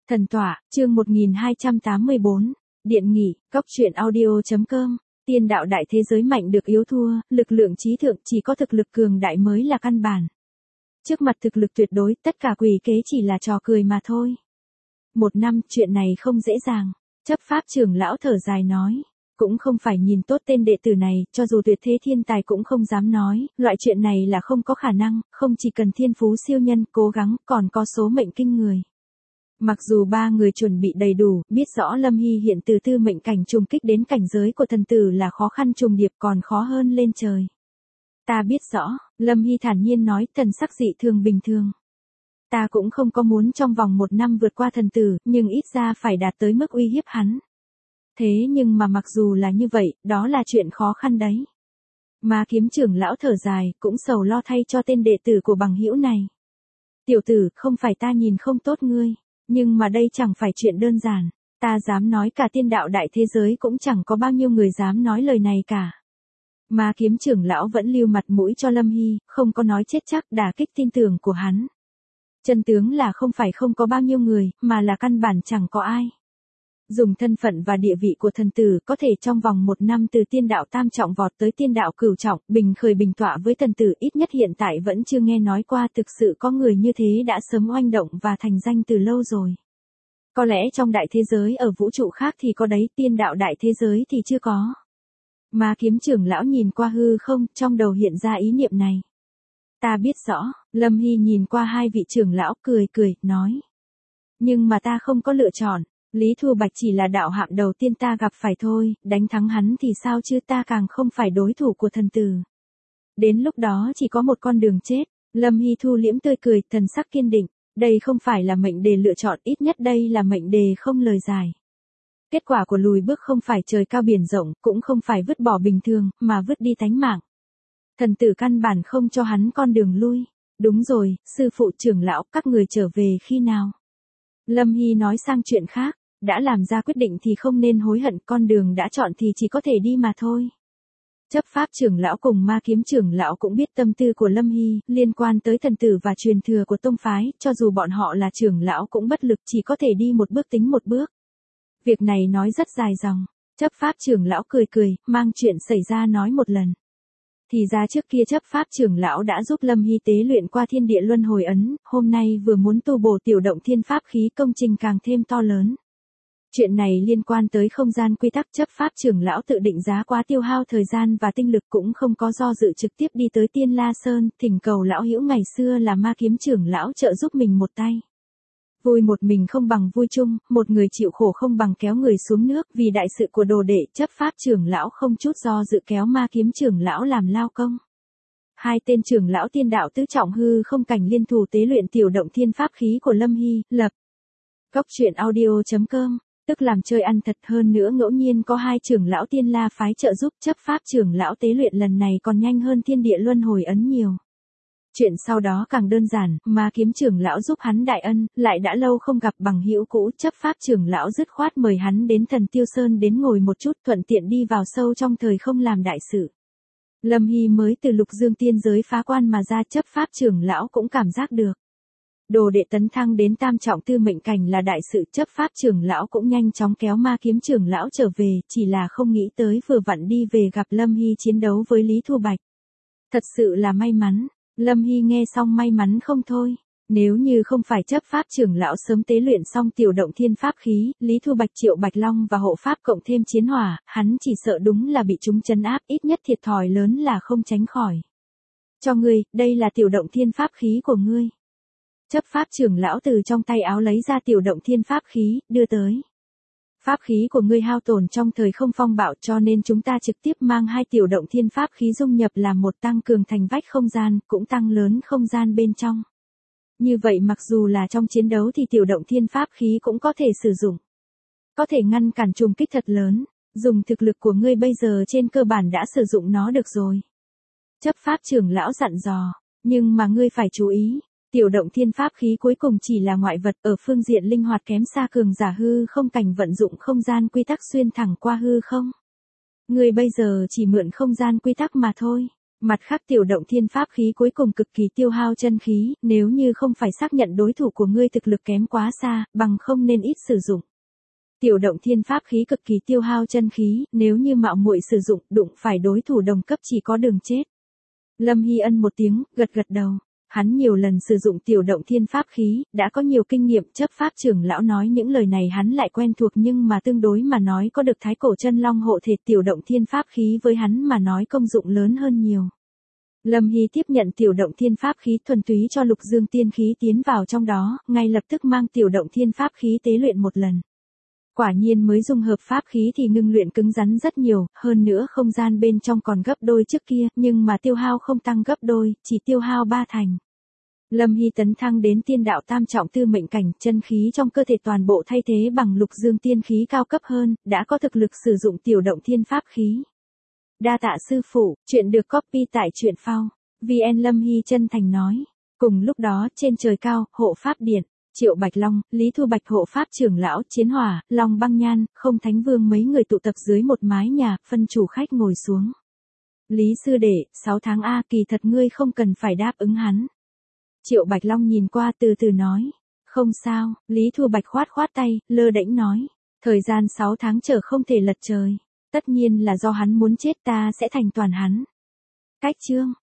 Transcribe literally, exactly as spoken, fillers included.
Thần tọa, chương một nghìn hai trăm tám mươi bốn, Điện nghỉ, cốc truyện audio.com, tiên đạo đại thế giới mạnh được yếu thua, lực lượng trí thượng chỉ có thực lực cường đại mới là căn bản. Trước mặt thực lực tuyệt đối, tất cả quỷ kế chỉ là trò cười mà thôi. Một năm, chuyện này không dễ dàng. Chấp pháp trưởng lão thở dài nói. Cũng không phải nhìn tốt tên đệ tử này, cho dù tuyệt thế thiên tài cũng không dám nói, loại chuyện này là không có khả năng, không chỉ cần thiên phú siêu nhân, cố gắng, còn có số mệnh kinh người. Mặc dù ba người chuẩn bị đầy đủ, biết rõ Lâm Hy hiện từ tư mệnh cảnh trùng kích đến cảnh giới của thần tử là khó khăn trùng điệp còn khó hơn lên trời. Ta biết rõ, Lâm Hy thản nhiên nói, thần sắc dị thường bình thường. Ta cũng không có muốn trong vòng một năm vượt qua thần tử, nhưng ít ra phải đạt tới mức uy hiếp hắn. Thế nhưng mà mặc dù là như vậy, đó là chuyện khó khăn đấy. Mà kiếm trưởng lão thở dài, cũng sầu lo thay cho tên đệ tử của bằng hữu này. Tiểu tử, không phải ta nhìn không tốt ngươi, nhưng mà đây chẳng phải chuyện đơn giản. Ta dám nói cả tiên đạo đại thế giới cũng chẳng có bao nhiêu người dám nói lời này cả. Mà kiếm trưởng lão vẫn lưu mặt mũi cho Lâm Hy, không có nói chết chắc đả kích tin tưởng của hắn. Chân tướng là không phải không có bao nhiêu người, mà là căn bản chẳng có ai. Dùng thân phận và địa vị của thần tử có thể trong vòng một năm từ tiên đạo tam trọng vọt tới tiên đạo cửu trọng, bình khởi bình tọa với thần tử, ít nhất hiện tại vẫn chưa nghe nói qua, thực sự có người như thế đã sớm oanh động và thành danh từ lâu rồi. Có lẽ trong đại thế giới ở vũ trụ khác thì có đấy, tiên đạo đại thế giới thì chưa có. Mà kiếm trưởng lão nhìn qua hư không, trong đầu hiện ra ý niệm này. Ta biết rõ, Lâm Hy nhìn qua hai vị trưởng lão cười cười, nói. Nhưng mà ta không có lựa chọn. Lý Thu Bạch chỉ là đạo hạng đầu tiên ta gặp phải thôi, đánh thắng hắn thì sao chứ, ta càng không phải đối thủ của thần tử. Đến lúc đó chỉ có một con đường chết. Lâm Hy thu liễm tươi cười, thần sắc kiên định. Đây không phải là mệnh đề lựa chọn, ít nhất đây là mệnh đề không lời giải. Kết quả của lùi bước không phải trời cao biển rộng, cũng không phải vứt bỏ bình thường, mà vứt đi tánh mạng. Thần tử căn bản không cho hắn con đường lui. Đúng rồi, sư phụ trưởng lão, các người trở về khi nào? Lâm Hy nói sang chuyện khác. Đã làm ra quyết định thì không nên hối hận, con đường đã chọn thì chỉ có thể đi mà thôi. Chấp pháp trưởng lão cùng ma kiếm trưởng lão cũng biết tâm tư của Lâm Hy, liên quan tới thần tử và truyền thừa của tông phái, cho dù bọn họ là trưởng lão cũng bất lực, chỉ có thể đi một bước tính một bước. Việc này nói rất dài dòng, chấp pháp trưởng lão cười cười, mang chuyện xảy ra nói một lần. Thì ra trước kia chấp pháp trưởng lão đã giúp Lâm Hy tế luyện qua thiên địa luân hồi ấn, hôm nay vừa muốn tu bổ tiểu động thiên pháp khí, công trình càng thêm to lớn. Chuyện này liên quan tới không gian quy tắc, chấp pháp trưởng lão tự định giá quá tiêu hao thời gian và tinh lực, cũng không có do dự trực tiếp đi tới Tiên La Sơn, thỉnh cầu lão hữu ngày xưa là ma kiếm trưởng lão trợ giúp mình một tay. Vui một mình không bằng vui chung, một người chịu khổ không bằng kéo người xuống nước, vì đại sự của đồ đệ, chấp pháp trưởng lão không chút do dự kéo ma kiếm trưởng lão làm lao công. Hai tên trưởng lão tiên đạo tứ trọng hư không cảnh liên thủ tế luyện tiểu động thiên pháp khí của Lâm Hy, lập. Cốc truyện audio.com, tức làm chơi ăn thật, hơn nữa ngẫu nhiên có hai trưởng lão tiên la phái trợ giúp, chấp pháp trưởng lão tế luyện lần này còn nhanh hơn thiên địa luân hồi ấn nhiều. Chuyện sau đó càng đơn giản, mà kiếm trưởng lão giúp hắn đại ân, lại đã lâu không gặp bằng hữu cũ, chấp pháp trưởng lão dứt khoát mời hắn đến Thần Tiêu Sơn đến ngồi một chút, thuận tiện đi vào sâu trong thời không làm đại sự. Lâm Hy mới từ lục dương tiên giới phá quan mà ra, chấp pháp trưởng lão cũng cảm giác được. Đồ đệ tấn thăng đến tam trọng tư mệnh cảnh là đại sự, chấp pháp trưởng lão cũng nhanh chóng kéo ma kiếm trưởng lão trở về, chỉ là không nghĩ tới vừa vặn đi về gặp Lâm Hy chiến đấu với Lý Thu Bạch. Thật sự là may mắn. Lâm Hy nghe xong may mắn không thôi. Nếu như không phải chấp pháp trưởng lão sớm tế luyện xong tiểu động thiên pháp khí, Lý Thu Bạch, Triệu Bạch Long và hộ pháp cộng thêm chiến hỏa, hắn chỉ sợ đúng là bị chúng trấn áp, ít nhất thiệt thòi lớn là không tránh khỏi. Cho ngươi, đây là tiểu động thiên pháp khí của ngươi. Chấp pháp trưởng lão từ trong tay áo lấy ra tiểu động thiên pháp khí, đưa tới. Pháp khí của ngươi hao tổn trong thời không phong bạo, cho nên chúng ta trực tiếp mang hai tiểu động thiên pháp khí dung nhập làm một, tăng cường thành vách không gian, cũng tăng lớn không gian bên trong. Như vậy mặc dù là trong chiến đấu thì tiểu động thiên pháp khí cũng có thể sử dụng. Có thể ngăn cản trùng kích thật lớn, dùng thực lực của ngươi bây giờ trên cơ bản đã sử dụng nó được rồi. Chấp pháp trưởng lão dặn dò, nhưng mà ngươi phải chú ý. Tiểu động thiên pháp khí cuối cùng chỉ là ngoại vật, ở phương diện linh hoạt kém xa cường giả hư không cảnh vận dụng không gian quy tắc xuyên thẳng qua hư không. Người bây giờ chỉ mượn không gian quy tắc mà thôi. Mặt khác tiểu động thiên pháp khí cuối cùng cực kỳ tiêu hao chân khí, nếu như không phải xác nhận đối thủ của ngươi thực lực kém quá xa, bằng không nên ít sử dụng. Tiểu động thiên pháp khí cực kỳ tiêu hao chân khí, nếu như mạo muội sử dụng, đụng phải đối thủ đồng cấp chỉ có đường chết. Lâm Hy Ân một tiếng, gật gật đầu. Hắn nhiều lần sử dụng tiểu động thiên pháp khí, đã có nhiều kinh nghiệm, chấp pháp trưởng lão nói những lời này hắn lại quen thuộc, nhưng mà tương đối mà nói có được thái cổ chân long hộ thể tiểu động thiên pháp khí với hắn mà nói công dụng lớn hơn nhiều. Lâm Hy tiếp nhận tiểu động thiên pháp khí thuần túy cho lục dương tiên khí tiến vào trong đó, ngay lập tức mang tiểu động thiên pháp khí tế luyện một lần. Quả nhiên mới dung hợp pháp khí thì ngưng luyện cứng rắn rất nhiều, hơn nữa không gian bên trong còn gấp đôi trước kia, nhưng mà tiêu hao không tăng gấp đôi, chỉ tiêu hao ba thành. Lâm Hy tấn thăng đến tiên đạo tam trọng tư mệnh cảnh, chân khí trong cơ thể toàn bộ thay thế bằng lục dương tiên khí cao cấp hơn, đã có thực lực sử dụng tiểu động thiên pháp khí. Đa tạ sư phụ, chuyện được copy tại truyện phao. vê en Lâm Hy chân thành nói. Cùng lúc đó trên trời cao, hộ pháp điện. Triệu Bạch Long, Lý Thu Bạch hộ pháp trưởng lão, Chiến Hỏa, Long Băng Nhan, Không Thánh Vương mấy người tụ tập dưới một mái nhà, phân chủ khách ngồi xuống. Lý sư đệ, sáu tháng A kỳ thật ngươi không cần phải đáp ứng hắn. Triệu Bạch Long nhìn qua từ từ nói. Không sao, Lý Thu Bạch khoát khoát tay, lơ đễnh nói. Thời gian sáu tháng chờ không thể lật trời. Tất nhiên là do hắn muốn chết, ta sẽ thành toàn hắn. Cách chương.